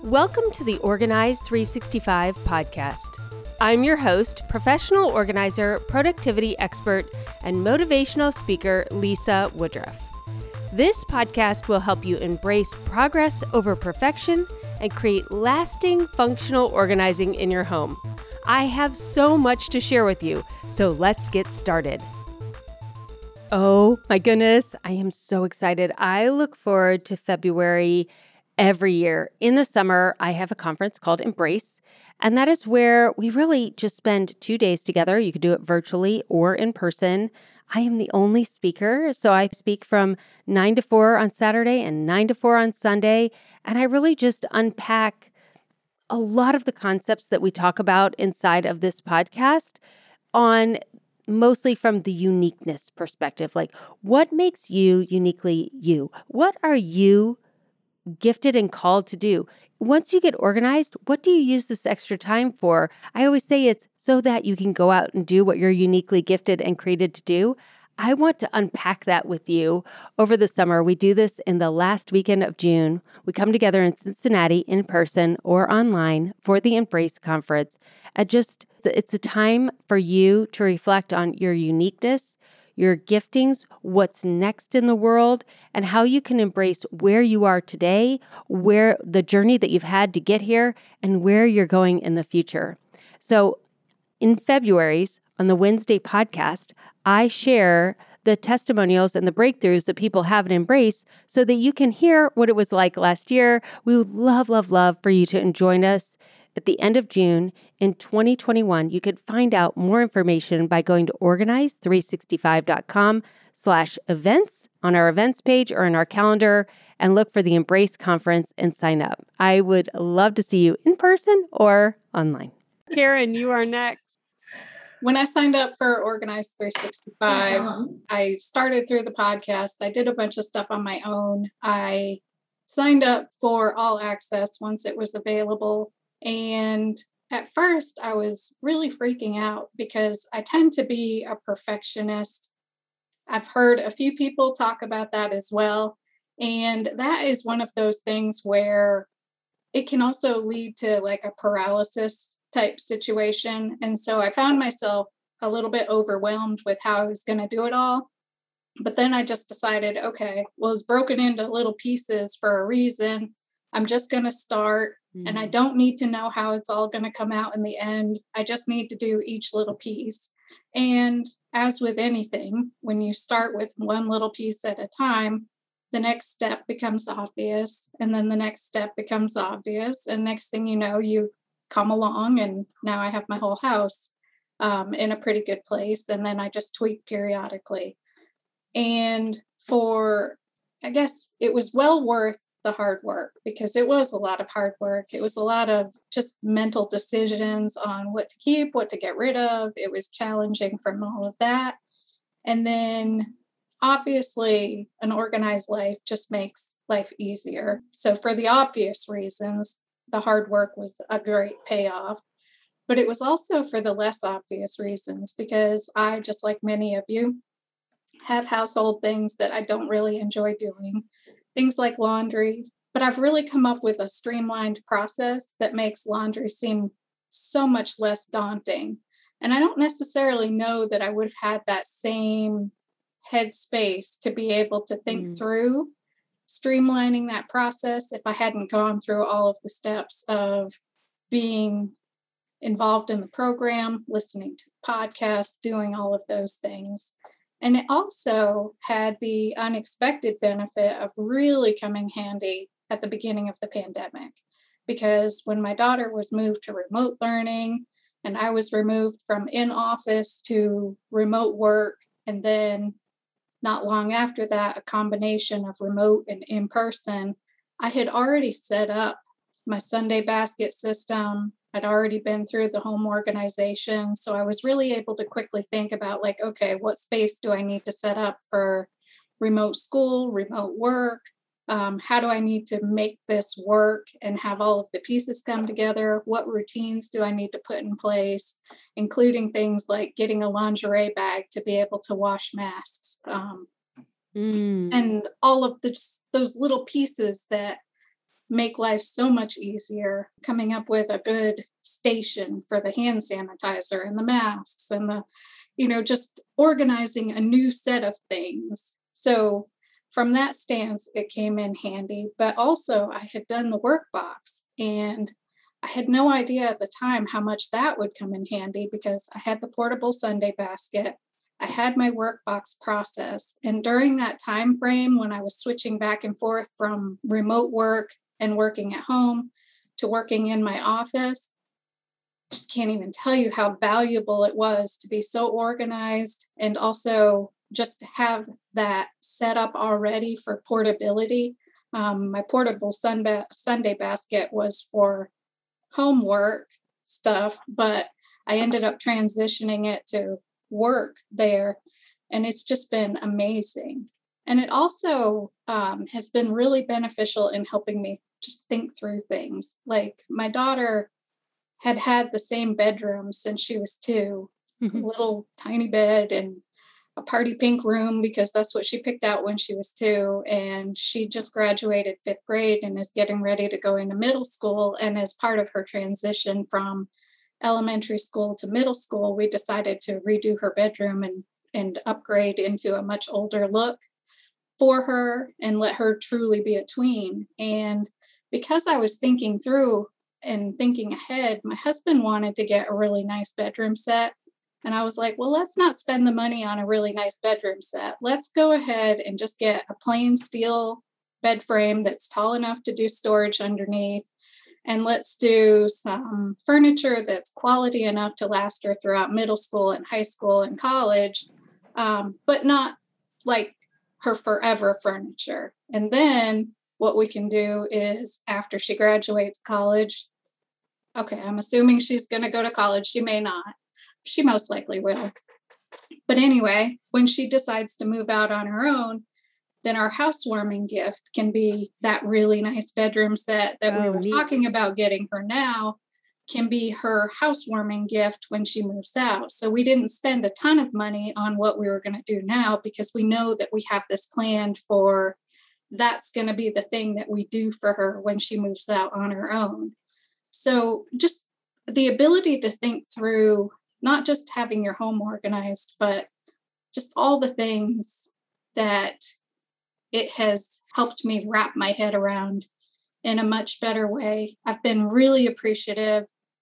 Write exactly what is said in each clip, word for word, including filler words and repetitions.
Welcome to the Organize three sixty-five podcast. I'm your host, professional organizer, productivity expert, and motivational speaker, Lisa Woodruff. This podcast will help you embrace progress over perfection and create lasting functional organizing in your home. I have so much to share with you, so let's get started. Oh my goodness, I am so excited. I look forward to February every year. In the summer, I have a conference called Embrace, and that is where we really just spend two days together. You could do it virtually or in person. I am the only speaker, so I speak from nine to four on Saturday and nine to four on Sunday, and I really just unpack a lot of the concepts that we talk about inside of this podcast on mostly from the uniqueness perspective. Like, what makes you uniquely you? What are you gifted and called to do? Once you get organized, what do you use this extra time for? I always say it's so that you can go out and do what you're uniquely gifted and created to do. I want to unpack that with you over the summer. We do this in the last weekend of June. We come together in Cincinnati in person or online for the Embrace Conference. And just, it's a time for you to reflect on your uniqueness, your giftings, what's next in the world, and how you can embrace where you are today, where the journey that you've had to get here, and where you're going in the future. So in February's, on the Wednesday podcast, I share the testimonials and the breakthroughs that people have at Embrace so that you can hear what it was like last year. We would love, love, love for you to join us at the end of June in twenty twenty-one. You could find out more information by going to organize three sixty-five dot com slash events on our events page or in our calendar and look for the Embrace Conference and sign up. I would love to see you in person or online. Karen, you are next. When I signed up for Organize three sixty-five, uh-huh. I started through the podcast. I did a bunch of stuff on my own. I signed up for All Access once it was available. And at first, I was really freaking out because I tend to be a perfectionist. I've heard a few people talk about that as well. And that is one of those things where it can also lead to like a paralysis type situation. And so I found myself a little bit overwhelmed with how I was going to do it all. But then I just decided, okay, well, it's broken into little pieces for a reason. I'm just going to start. And I don't need to know how it's all going to come out in the end. I just need to do each little piece. And as with anything, when you start with one little piece at a time, the next step becomes obvious. And then the next step becomes obvious. And next thing you know, you've come along and now I have my whole house um, in a pretty good place. And then I just tweak periodically. And for, I guess it was well worth the hard work because it was a lot of hard work. It was a lot of just mental decisions on what to keep, what to get rid of. It was challenging from all of that. And then obviously an organized life just makes life easier. So for the obvious reasons, the hard work was a great payoff, but it was also for the less obvious reasons because I, just like many of you, have household things that I don't really enjoy doing. Things like laundry, but I've really come up with a streamlined process that makes laundry seem so much less daunting. And I don't necessarily know that I would have had that same headspace to be able to think mm. through streamlining that process if I hadn't gone through all of the steps of being involved in the program, listening to podcasts, doing all of those things. And it also had the unexpected benefit of really coming handy at the beginning of the pandemic, because when my daughter was moved to remote learning and I was removed from in-office to remote work, and then not long after that, a combination of remote and in-person, I had already set up my Sunday basket system. I'd already been through the home organization. So I was really able to quickly think about like, okay, what space do I need to set up for remote school, remote work? Um, how do I need to make this work and have all of the pieces come together? What routines do I need to put in place, including things like getting a lingerie bag to be able to wash masks um, mm. and all of the, those little pieces that make life so much easier, coming up with a good station for the hand sanitizer and the masks and the, you know, just organizing a new set of things. So from that stance, it came in handy. But also I had done the workbox, and I had no idea at the time how much that would come in handy, because I had the portable Sunday basket. I had my workbox process. And during that time frame when I was switching back and forth from remote work and working at home to working in my office, I just can't even tell you how valuable it was to be so organized, and also just to have that set up already for portability. Um, my portable Sunday, Sunday basket was for homework stuff, but I ended up transitioning it to work there, and it's just been amazing. And it also um, has been really beneficial in helping me just think through things. Like, my daughter had had the same bedroom since she was two, mm-hmm. a little tiny bed and a party pink room, because that's what she picked out when she was two. And she just graduated fifth grade and is getting ready to go into middle school. And as part of her transition from elementary school to middle school, we decided to redo her bedroom and, and upgrade into a much older look for her and let her truly be a tween. And because I was thinking through and thinking ahead, my husband wanted to get a really nice bedroom set. And I was like, well, let's not spend the money on a really nice bedroom set. Let's go ahead and just get a plain steel bed frame that's tall enough to do storage underneath. And let's do some furniture that's quality enough to last her throughout middle school and high school and college, um, but not like her forever furniture. And then what we can do is, after she graduates college, okay, I'm assuming she's going to go to college. She may not. She most likely will. But anyway, when she decides to move out on her own, then our housewarming gift can be that really nice bedroom set that oh, we were neat. talking about getting her now, can be her housewarming gift when she moves out. So we didn't spend a ton of money on what we were going to do now, because we know that we have this planned for, that's going to be the thing that we do for her when she moves out on her own. So just the ability to think through, not just having your home organized, but just all the things that it has helped me wrap my head around in a much better way. I've been really appreciative.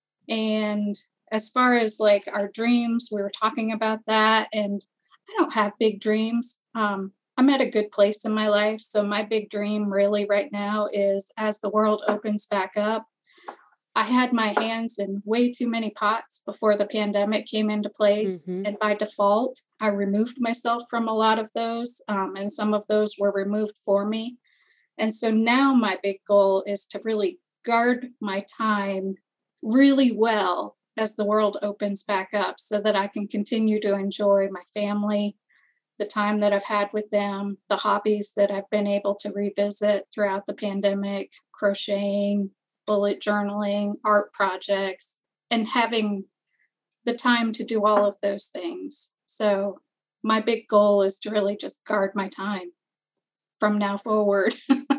And as far as like our dreams, we were talking about that, and I don't have big dreams. Um, I'm at a good place in my life. So my big dream really right now is, as the world opens back up, I had my hands in way too many pots before the pandemic came into place. Mm-hmm. And by default, I removed myself from a lot of those. Um, and some of those were removed for me. And so now my big goal is to really guard my time really well as the world opens back up, so that I can continue to enjoy my family, the time that I've had with them, the hobbies that I've been able to revisit throughout the pandemic, crocheting, bullet journaling, art projects, and having the time to do all of those things. So my big goal is to really just guard my time from now forward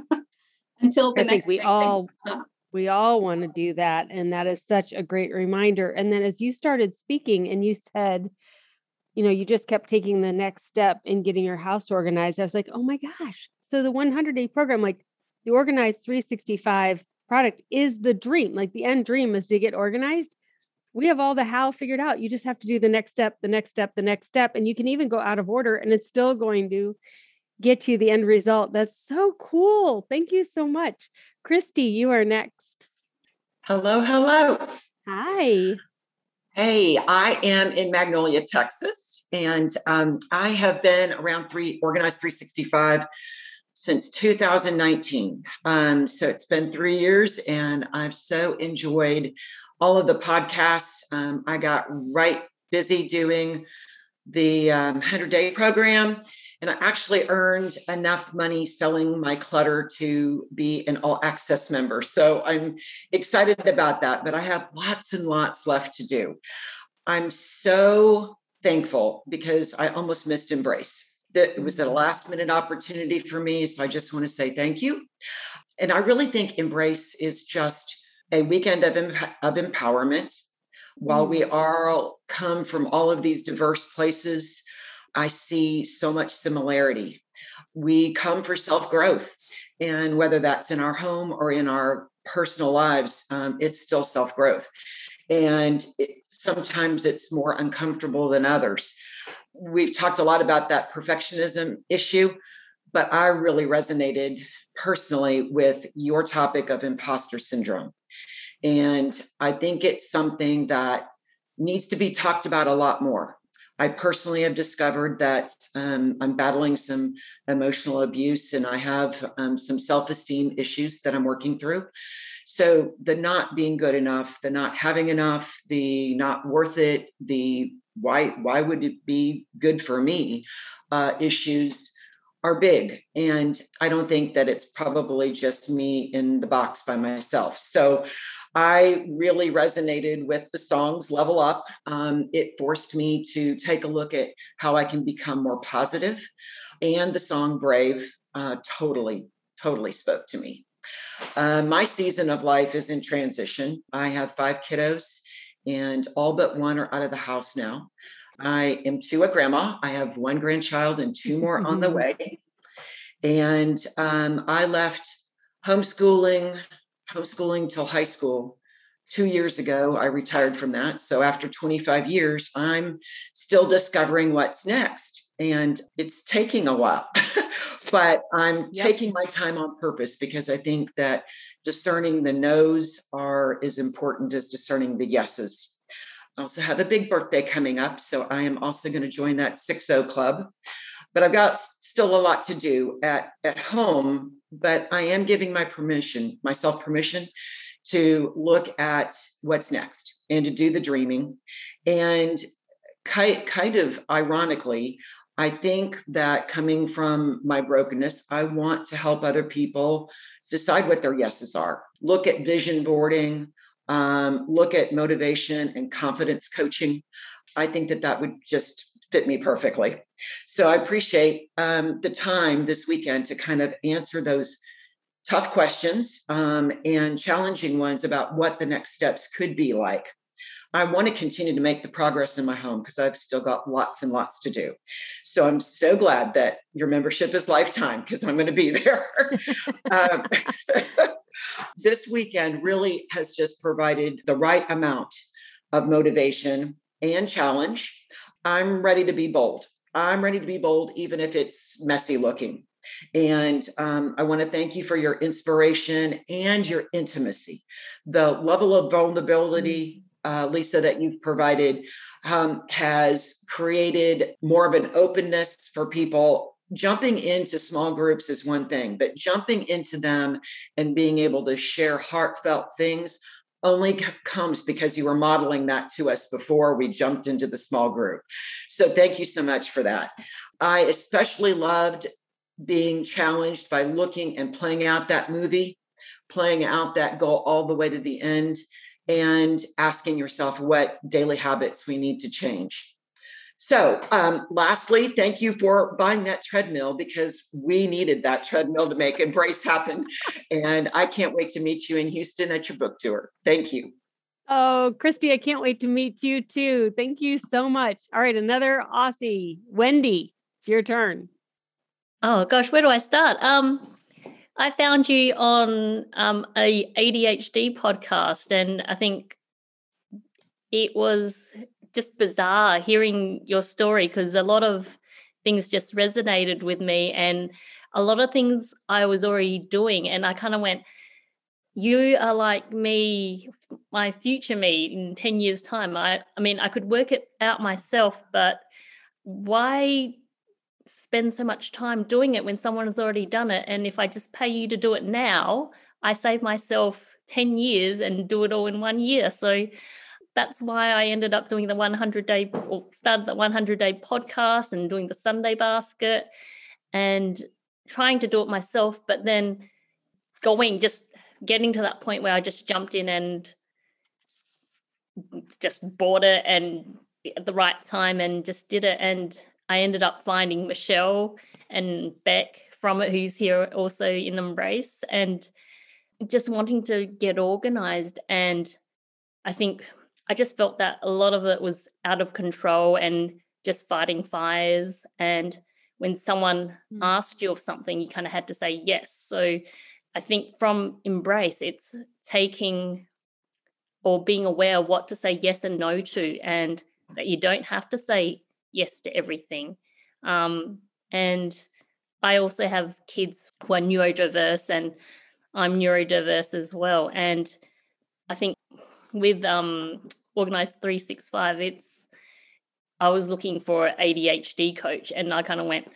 until the I next think we all we all want to do that, and that is such a great reminder. And then as you started speaking and you said, you know, you just kept taking the next step in getting your house organized, I was like, oh my gosh. So the one hundred day program, like the Organized three sixty-five product, is the dream. Like the end dream is to get organized. We have all the how figured out. You just have to do the next step, the next step, the next step. And you can even go out of order and it's still going to get you the end result. That's so cool. Thank you so much. Christy, you are next. Hello, hello. Hi. Hey, I am in Magnolia, Texas, and um, I have been around three Organized three sixty-five since two thousand nineteen. Um, so it's been three years and I've so enjoyed all of the podcasts. Um, I got right busy doing the um, one hundred day program, and I actually earned enough money selling my clutter to be an all access member. So I'm excited about that, but I have lots and lots left to do. I'm so thankful because I almost missed Embrace. It was a last minute opportunity for me. So I just want to say thank you. And I really think Embrace is just a weekend of, emp- of empowerment. While we all come from all of these diverse places, I see so much similarity. We come for self-growth. And whether that's in our home or in our personal lives, um, it's still self-growth. And it, sometimes it's more uncomfortable than others. We've talked a lot about that perfectionism issue, but I really resonated personally with your topic of imposter syndrome. And I think it's something that needs to be talked about a lot more. I personally have discovered that um, I'm battling some emotional abuse and I have um, some self-esteem issues that I'm working through. So the not being good enough, the not having enough, the not worth it, the why, why would it be good for me uh, issues are big. And I don't think that it's probably just me in the box by myself. So I really resonated with the songs Level Up. Um, it forced me to take a look at how I can become more positive. And the song Brave uh, totally, totally spoke to me. Uh, my season of life is in transition. I have five kiddos and all but one are out of the house now. I am to a grandma. I have one grandchild and two more on the way. And um, I left homeschooling, homeschooling till high school. Two years ago, I retired from that. So after twenty-five years, I'm still discovering what's next. And it's taking a while, but I'm yep. taking my time on purpose because I think that discerning the no's are as important as discerning the yeses. I also have a big birthday coming up. So I am also going to join that six oh club. But I've got still a lot to do at, at home, but I am giving my permission, myself permission to look at what's next and to do the dreaming. And kind, kind of ironically, I think that coming from my brokenness, I want to help other people decide what their yeses are. Look at vision boarding, um, look at motivation and confidence coaching. I think that that would just fit me perfectly. So I appreciate um, the time this weekend to kind of answer those tough questions um, and challenging ones about what the next steps could be like. I want to continue to make the progress in my home because I've still got lots and lots to do. So I'm so glad that your membership is lifetime because I'm going to be there. um, this weekend really has just provided the right amount of motivation and challenge. I'm ready to be bold. I'm ready to be bold, even if it's messy looking. And um, I want to thank you for your inspiration and your intimacy. The level of vulnerability, uh, Lisa, that you've provided um, has created more of an openness for people. Jumping into small groups is one thing, but jumping into them and being able to share heartfelt things only c- comes because you were modeling that to us before we jumped into the small group. So thank you so much for that. I especially loved being challenged by looking and playing out that movie, playing out that goal all the way to the end, and asking yourself what daily habits we need to change. So um, lastly, thank you for buying that treadmill because we needed that treadmill to make Embrace happen. And I can't wait to meet you in Houston at your book tour. Thank you. Oh, Christy, I can't wait to meet you too. Thank you so much. All right, another Aussie. Wendy, it's your turn. Oh gosh, where do I start? Um, I found you on um, a A D H D podcast, and I think it was just bizarre hearing your story because a lot of things just resonated with me and a lot of things I was already doing. And I kind of went, you are like me, my future me in ten years time. I, I mean, I could work it out myself, but why spend so much time doing it when someone has already done it? And if I just pay you to do it now, I save myself ten years and do it all in one year. So that's why I ended up doing the one hundred day or started the one hundred day podcast and doing the Sunday basket and trying to do it myself, but then going, just getting to that point where I just jumped in and just bought it and at the right time and just did it. And I ended up finding Michelle and Beck from it who's here also in Embrace, and just wanting to get organized. And I think I just felt that a lot of it was out of control and just fighting fires. And when someone mm. asked you of something, you kind of had to say yes. So I think from Embrace, it's taking or being aware of what to say yes and no to, and that you don't have to say yes to everything. Um, and I also have kids who are neurodiverse, and I'm neurodiverse as well. And I think with um, Organize three sixty-five, it's I was looking for an A D H D coach, and I kind of went,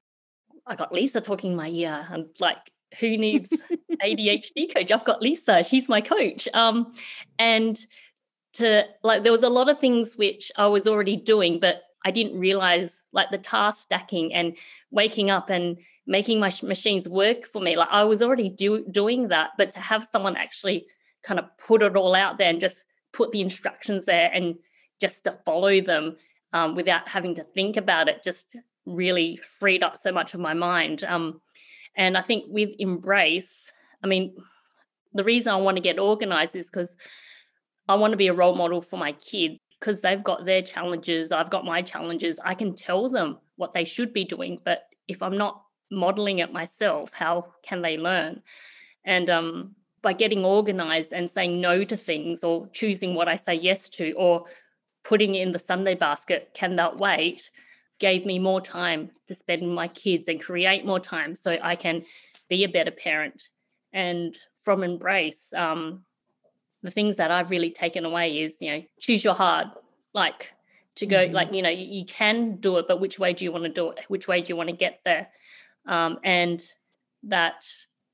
I got Lisa talking in my ear. I'm like, who needs A D H D coach? I've got Lisa. She's my coach. Um, and to like, there was a lot of things which I was already doing, but I didn't realize, like the task stacking and waking up and making my sh- machines work for me. Like I was already do- doing that, but to have someone actually kind of put it all out there and just put the instructions there and just to follow them um, without having to think about it, just really freed up so much of my mind. Um, and I think with Embrace, I mean, the reason I want to get organized is because I want to be a role model for my kids, because they've got their challenges, I've got my challenges. I can tell them what they should be doing, but if I'm not modeling it myself, how can they learn? And um, by getting organized and saying no to things, or choosing what I say yes to, or putting it in the Sunday basket, can that wait, gave me more time to spend with my kids and create more time so I can be a better parent. And from Embrace, um, the things that I've really taken away is, you know, choose your hard, like to go, mm-hmm. like, you know, you, you can do it, but which way do you want to do it? Which way do you want to get there? Um, and that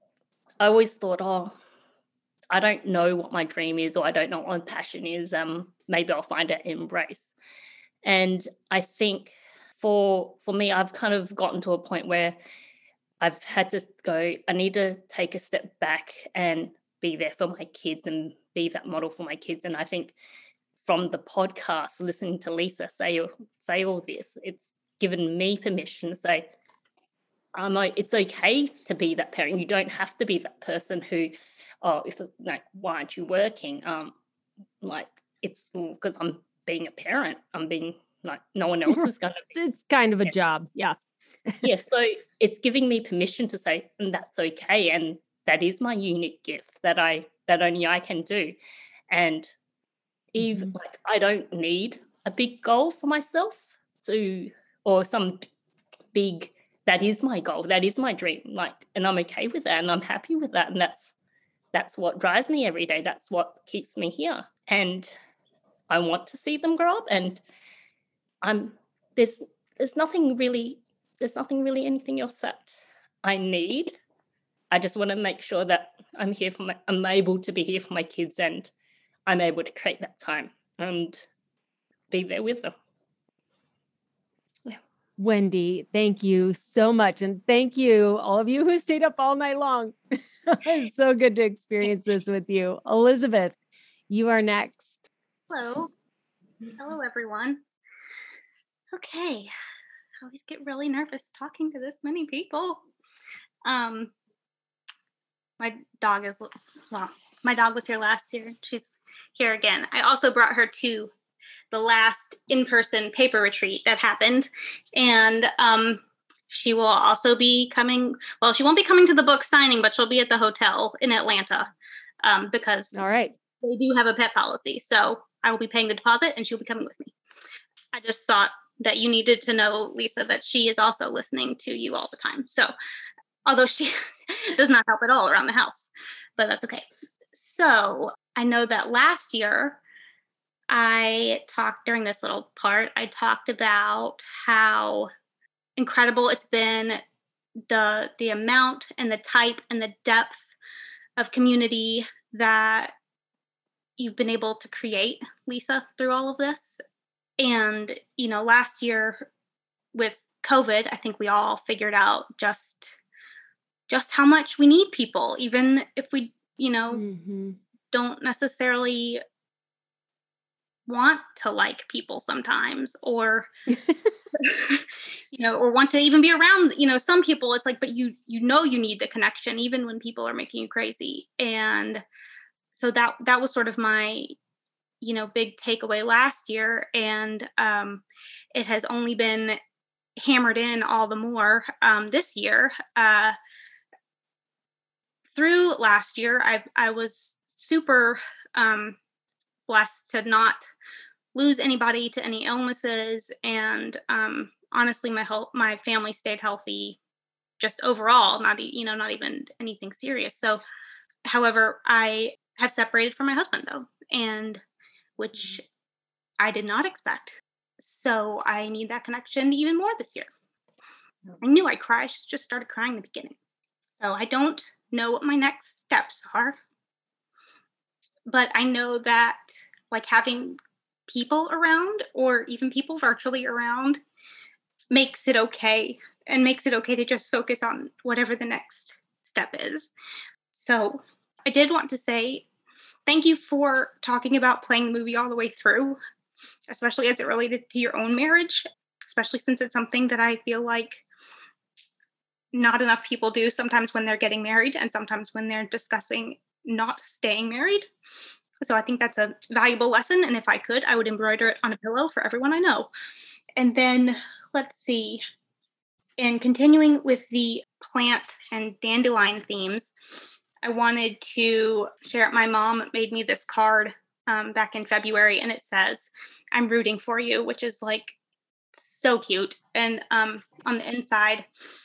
I always thought, oh, I don't know what my dream is, or I don't know what my passion is. Um, maybe I'll find it in Embrace. And I think for for me, I've kind of gotten to a point where I've had to go, I need to take a step back and be there for my kids and be that model for my kids. And I think from the podcast, listening to Lisa say, say all this, it's given me permission to say, um, it's okay to be that parent. You don't have to be that person who, oh, if like, why aren't you working? Um, like it's because I'm being a parent. I'm being like, no one else is going to be. It's kind of a job. Yeah. Yeah. So it's giving me permission to say, and that's okay. And that is my unique gift that I, that only I can do. And even mm-hmm. like, I don't need a big goal for myself to, or some big, that is my goal. That is my dream. Like, and I'm okay with that. And I'm happy with that. And that's, that's what drives me every day. That's what keeps me here. And I want to see them grow up. And I'm, there's, there's nothing really, there's nothing really anything else that I need. I just want to make sure that I'm here for my, I'm able to be here for my kids, and I'm able to create that time and be there with them. Yeah. Wendy, thank you so much. And thank you, all of you who stayed up all night long. It's so good to experience this with you. Elizabeth, you are next. Hello. Hello, everyone. Okay. I always get really nervous talking to this many people. Um, my dog is, well, my dog was here last year. She's here again. I also brought her to the last in-person paper retreat that happened. And um, she will also be coming, well, she won't be coming to the book signing, but she'll be at the hotel in Atlanta um, because all right. they do have a pet policy. So I will be paying the deposit and she'll be coming with me. I just thought that you needed to know, Lisa, that she is also listening to you all the time. So although she does not help at all around the house, but that's okay. So I know that last year I talked during this little part, I talked about how incredible it's been, the the amount and the type and the depth of community that you've been able to create, Lisa, through all of this. And, you know, last year with COVID, I think we all figured out just, just how much we need people, even if we, you know, mm-hmm. don't necessarily want to like people sometimes, or you know, or want to even be around, you know, some people. It's like, but you you know you need the connection even when people are making you crazy. And so that that was sort of my, you know, big takeaway last year, and um it has only been hammered in all the more um this year. Uh through last year, I I was super um blessed to not lose anybody to any illnesses, and um, honestly, my health, my family stayed healthy, just overall. Not e- you know, not even anything serious. So, however, I have separated from my husband though, and which I did not expect. So I need that connection even more this year. I knew I'd cry. I should just started crying in the beginning. So I don't know what my next steps are, but I know that like having people around, or even people virtually around, makes it okay, and makes it okay to just focus on whatever the next step is. So I did want to say thank you for talking about playing the movie all the way through, especially as it related to your own marriage, especially since it's something that I feel like not enough people do sometimes when they're getting married, and sometimes when they're discussing not staying married. So I think that's a valuable lesson. And if I could, I would embroider it on a pillow for everyone I know. And then let's see, in continuing with the plant and dandelion themes, I wanted to share, my mom made me this card um, back in February, and it says, "I'm rooting for you," which is like so cute. And um, on the inside,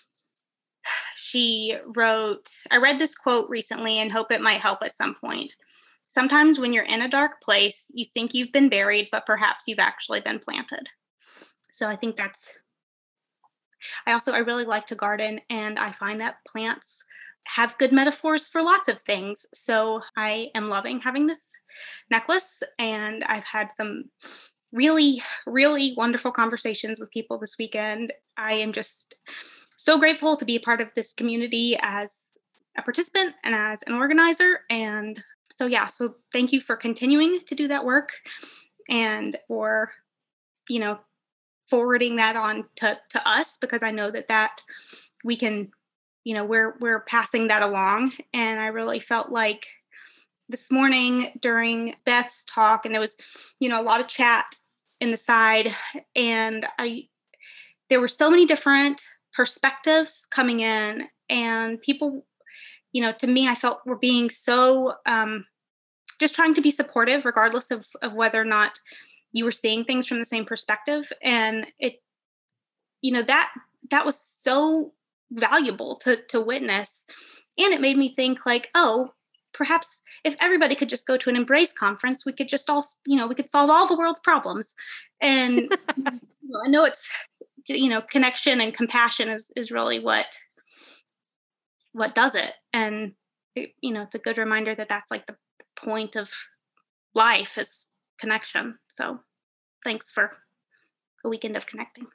she wrote, I read this quote recently and hope it might help at some point. "Sometimes when you're in a dark place, you think you've been buried, but perhaps you've actually been planted." So I think that's, I also, I really like to garden, and I find that plants have good metaphors for lots of things. So I am loving having this necklace, and I've had some really, really wonderful conversations with people this weekend. I am just so grateful to be a part of this community as a participant and as an organizer. And so, yeah, so thank you for continuing to do that work, and for, you know, forwarding that on to, to us, because I know that that we can, you know, we're, we're passing that along. And I really felt like this morning during Beth's talk, and there was, you know, a lot of chat in the side, and I, there were so many different perspectives coming in, and people, you know, to me, I felt were being so, um, just trying to be supportive, regardless of, of whether or not you were seeing things from the same perspective. And it, you know, that, that was so valuable to, to witness. And it made me think like, oh, perhaps if everybody could just go to an Embrace conference, we could just all, you know, we could solve all the world's problems. And you know, I know it's, you know, connection and compassion is, is really what, what does it. And, it, you know, it's a good reminder that that's like the point of life is connection. So thanks for a weekend of connecting.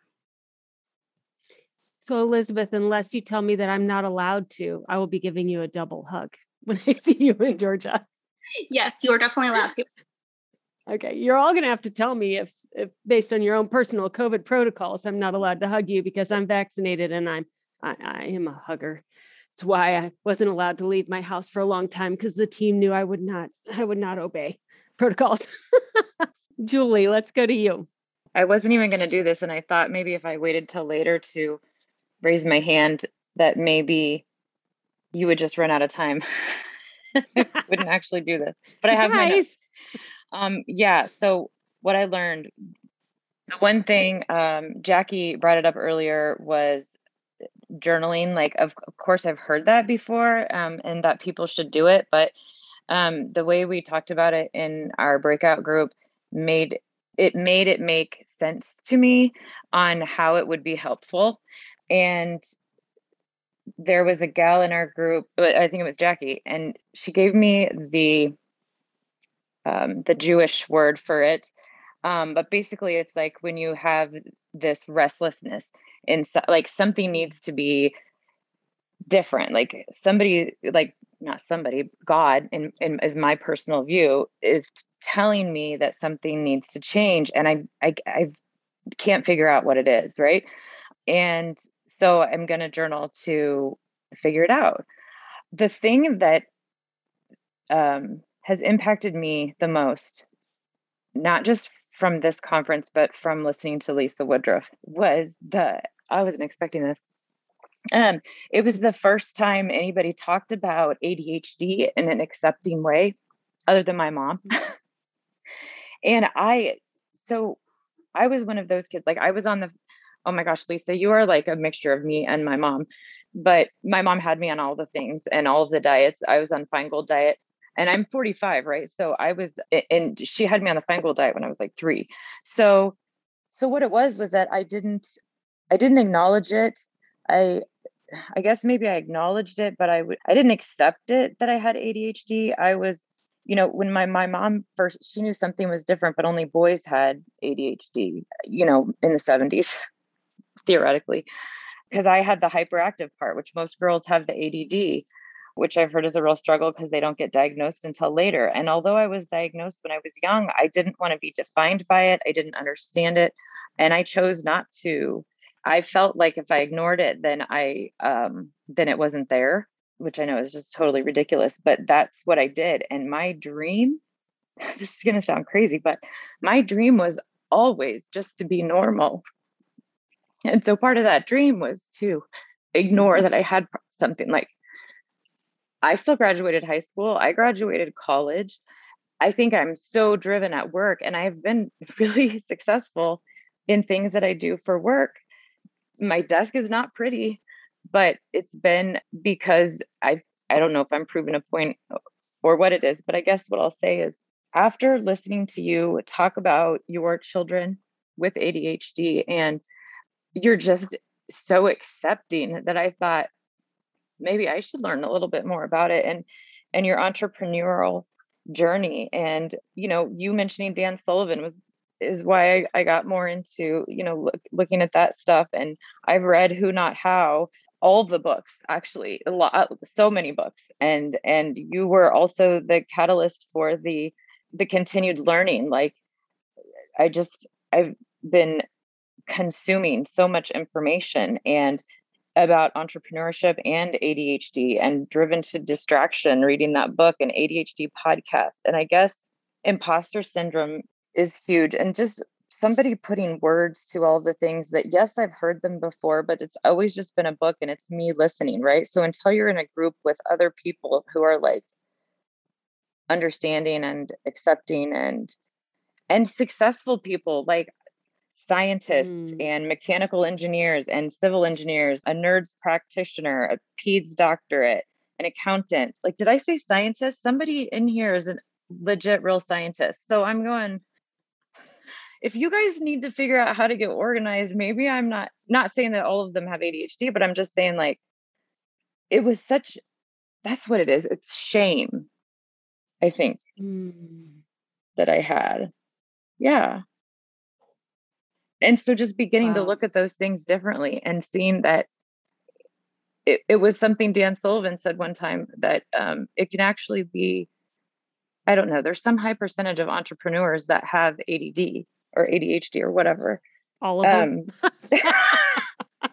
So Elizabeth, unless you tell me that I'm not allowed to, I will be giving you a double hug when I see you in Georgia. Yes, you are definitely allowed to. Okay. You're all going to have to tell me if, if based on your own personal COVID protocols, I'm not allowed to hug you, because I'm vaccinated and I'm, I, I am a hugger. It's why I wasn't allowed to leave my house for a long time, because the team knew I would not, I would not obey protocols. Julie, let's go to you. I wasn't even going to do this, and I thought maybe if I waited till later to raise my hand, that maybe you would just run out of time. I wouldn't actually do this, but Surprise. I have my notes. Um, yeah. So what I learned, the one thing, um, Jackie brought it up earlier, was journaling. Like, of, of course I've heard that before, um, and that people should do it, but um, the way we talked about it in our breakout group made it made it make sense to me on how it would be helpful. And there was a gal in our group, but I think it was Jackie, and she gave me the um, the Jewish word for it. Um, but basically, it's like when you have this restlessness in, like, something needs to be different. Like somebody, like not somebody, God, in, in as my personal view, is telling me that something needs to change. And I, I, I can't figure out what it is. Right. And so I'm going to journal to figure it out. The thing that um, has impacted me the most, not just from this conference, but from listening to Lisa Woodruff, was the, I wasn't expecting this. Um, it was the first time anybody talked about A D H D in an accepting way, other than my mom. And I, so I was one of those kids, like I was on the, oh my gosh, Lisa, you are like a mixture of me and my mom. But my mom had me on all the things and all of the diets. I was on Feingold diet, and I'm forty-five, right? So I was, and she had me on the Feingold diet when I was like three. So, so what it was, was that I didn't, I didn't acknowledge it. I, I guess maybe I acknowledged it, but I would, I didn't accept it that I had A D H D. I was, you know, when my, my mom first, she knew something was different, but only boys had A D H D, you know, in the seventies, theoretically, because I had the hyperactive part, which most girls have the A D D, which I've heard is a real struggle because they don't get diagnosed until later. And although I was diagnosed when I was young, I didn't want to be defined by it. I didn't understand it. And I chose not to. I felt like if I ignored it, then I, um, then it wasn't there, which I know is just totally ridiculous, but that's what I did. And my dream, this is going to sound crazy, but my dream was always just to be normal. And so part of that dream was to ignore that I had something. Like, I still graduated high school. I graduated college. I think I'm so driven at work, and I've been really successful in things that I do for work. My desk is not pretty, but it's been because I, I don't know if I'm proving a point or what it is, but I guess what I'll say is, after listening to you talk about your children with A D H D, and you're just so accepting, that I thought maybe I should learn a little bit more about it, and, and your entrepreneurial journey. And, you know, you mentioning Dan Sullivan was, is why I, I got more into, you know, look, looking at that stuff. And I've read Who Not How, all the books, actually, a lot, so many books. And, and you were also the catalyst for the, the continued learning. Like, I just, I've been consuming so much information and about entrepreneurship and A D H D, and driven to distraction, reading that book and A D H D podcast. And I guess imposter syndrome is huge. And just somebody putting words to all the things that, yes, I've heard them before, but it's always just been a book and it's me listening, right? So until you're in a group with other people who are like understanding and accepting and, and successful people, like scientists mm. and mechanical engineers and civil engineers, a NERDS practitioner, a PEDS doctorate, an accountant. Like, did I say scientist? Somebody in here is a legit real scientist. So I'm going, if you guys need to figure out how to get organized, maybe I'm not, not saying that all of them have A D H D, but I'm just saying, like, it was such, that's what it is. It's shame, I think, mm. that I had. Yeah. And so just beginning wow. to look at those things differently and seeing that it, it was something Dan Sullivan said one time, that um, it can actually be, I don't know, there's some high percentage of entrepreneurs that have A D D or A D H D or whatever. All of them. Um,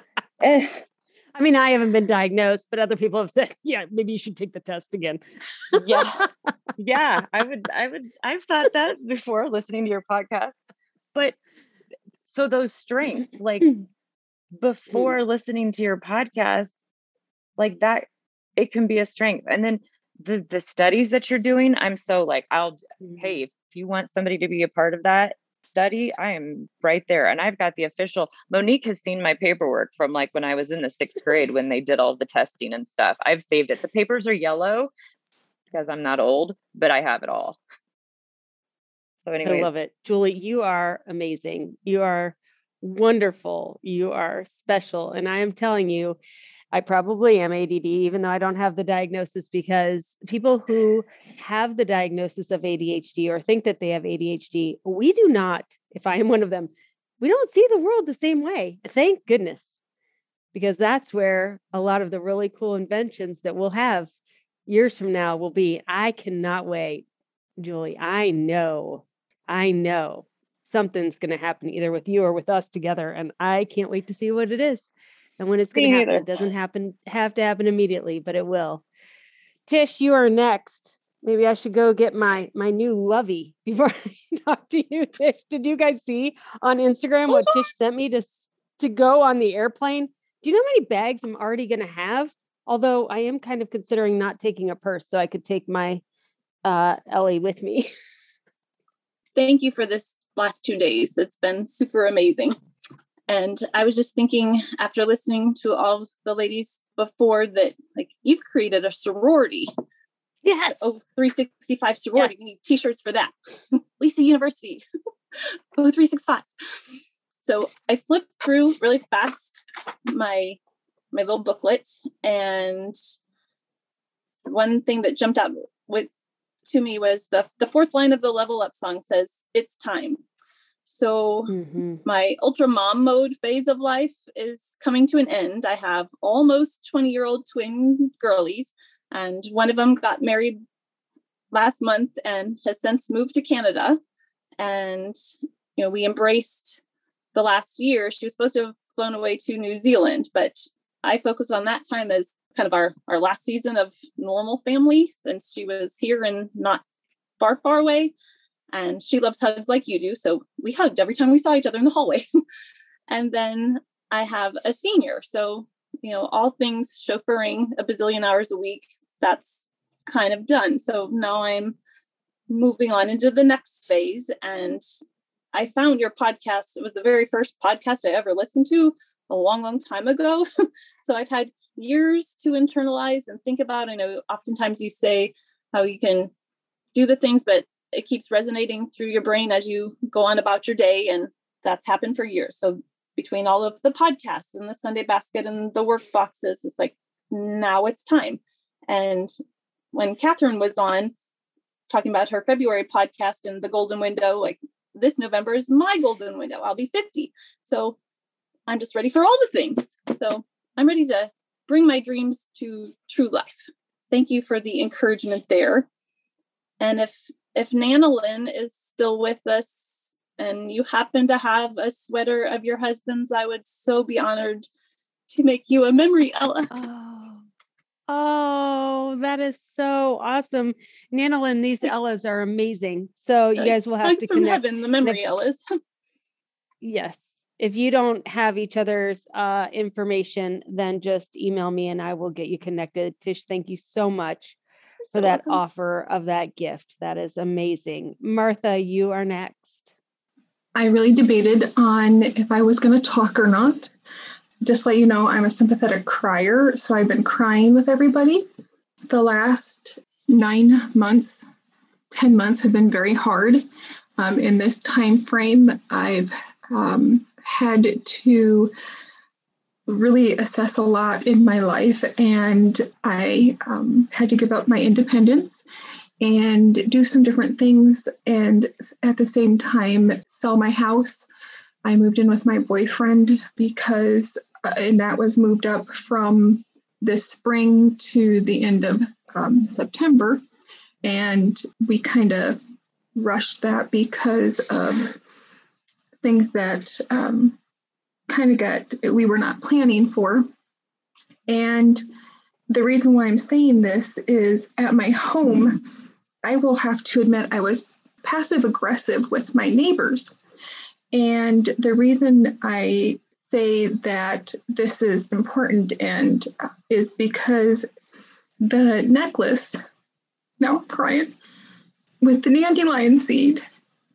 I mean, I haven't been diagnosed, but other people have said, yeah, maybe you should take the test again. yeah. Yeah. I would, I would, I've thought that before listening to your podcast, but so those strengths, like before listening to your podcast, like that, it can be a strength. And then the the studies that you're doing, I'm so like, I'll, hey, if you want somebody to be a part of that study, I am right there. And I've got the official, Monique has seen my paperwork from like when I was in the sixth grade, when they did all the testing and stuff. I've saved it. The papers are yellow because I'm not old, but I have it all. So anyways. I love it. Julie, you are amazing. You are wonderful. You are special. And I am telling you, I probably am A D D, even though I don't have the diagnosis, because people who have the diagnosis of A D H D or think that they have A D H D, we do not, if I am one of them, we don't see the world the same way. Thank goodness, because that's where a lot of the really cool inventions that we'll have years from now will be, I cannot wait, Julie. I know, I know something's going to happen either with you or with us together. And I can't wait to see what it is. And when it's going to happen, it doesn't happen, have to happen immediately, but it will. Tish, you are next. Maybe I should go get my my new lovey before I talk to you, Tish. Did you guys see on Instagram what Tish sent me to, to go on the airplane? Do you know how many bags I'm already going to have? Although I am kind of considering not taking a purse so I could take my uh, Ellie with me. Thank you for this last two days. It's been super amazing. And I was just thinking, after listening to all the ladies before, that like you've created a sorority. Yes. Oh, three sixty-five sorority. Yes. We need t-shirts for that. Lisa University. Oh, three sixty-five. So I flipped through really fast my my little booklet, and one thing that jumped out with to me was the the fourth line of the Level Up song says, "It's time." So mm-hmm. my ultra mom mode phase of life is coming to an end. I have almost twenty year old twin girlies, and one of them got married last month and has since moved to Canada. And, you know, we embraced the last year. She was supposed to have flown away to New Zealand, but I focused on that time as kind of our, our last season of normal family, since she was here and not far, far away. And she loves hugs like you do. So we hugged every time we saw each other in the hallway. And then I have a senior. So, you know, all things chauffeuring a bazillion hours a week, that's kind of done. So now I'm moving on into the next phase. And I found your podcast. It was the very first podcast I ever listened to a long, long time ago. So I've had years to internalize and think about. I know oftentimes you say how you can do the things, but it keeps resonating through your brain as you go on about your day. And that's happened for years. So between all of the podcasts and the Sunday basket and the work boxes, it's like, now it's time. And when Catherine was on talking about her February podcast and the golden window, like this November is my golden window. I'll be fifty. So I'm just ready for all the things. So I'm ready to bring my dreams to true life. Thank you for the encouragement there. And if If Nana Lynn is still with us and you happen to have a sweater of your husband's, I would so be honored to make you a memory, Ella. Oh, oh that is so awesome. Nana Lynn, these Ellas are amazing. So you guys will have Thanks to from connect. heaven, the memory Ellas. Yes. If you don't have each other's uh, information, then just email me and I will get you connected. Tish, thank you so much for that welcome. Offer of that gift. That is amazing. Martha, you are next. I really debated on if I was going to talk or not. Just let you know, I'm a sympathetic crier, so I've been crying with everybody. The last nine months, ten months have been very hard. Um, in this time frame, I've um, had to really assess a lot in my life, and I um, had to give up my independence and do some different things, and at the same time sell my house. I moved in with my boyfriend because, uh, and that was moved up from this spring to the end of um, September, and we kind of rushed that because of things that um, kind of got, we were not planning for. And the reason why I'm saying this is at my home, I will have to admit I was passive aggressive with my neighbors. And the reason I say that this is important and uh, is because the necklace, now I'm crying, with the dandelion seed,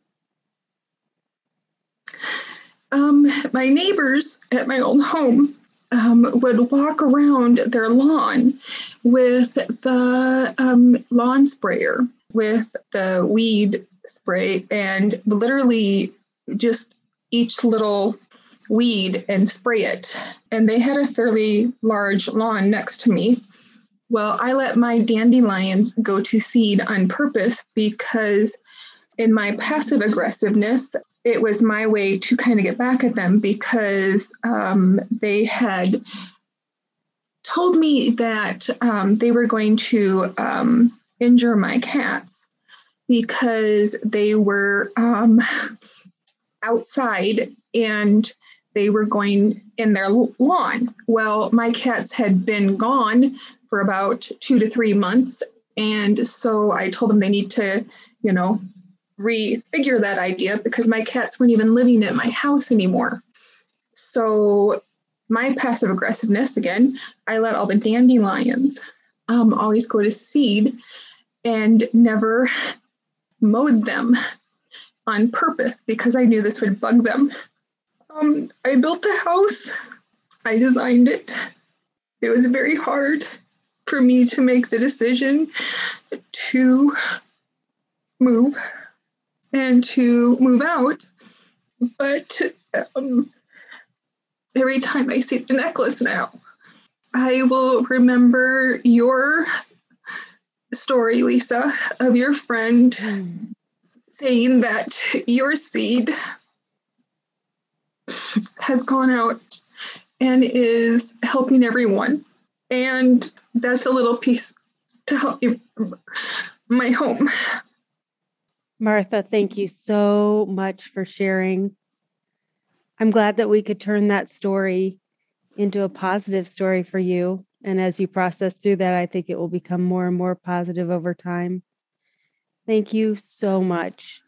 Um, my neighbors at my old home um, would walk around their lawn with the um, lawn sprayer, with the weed spray, and literally just each little weed and spray it. And they had a fairly large lawn next to me. Well, I let my dandelions go to seed on purpose because in my passive aggressiveness, it was my way to kind of get back at them because um, they had told me that um, they were going to um, injure my cats because they were um, outside and they were going in their lawn. Well, my cats had been gone for about two to three months. And so I told them they need to, you know, refigure that idea because my cats weren't even living at my house anymore. So my passive aggressiveness, again, I let all the dandelions um, always go to seed and never mowed them on purpose because I knew this would bug them. Um, I built the house. I designed it. It was very hard for me to make the decision to move and to move out. But um, every time I see the necklace now, I will remember your story, Lisa, of your friend mm. saying that your seed has gone out and is helping everyone. And that's a little piece to help you, my home. Martha, thank you so much for sharing. I'm glad that we could turn that story into a positive story for you. And as you process through that, I think it will become more and more positive over time. Thank you so much.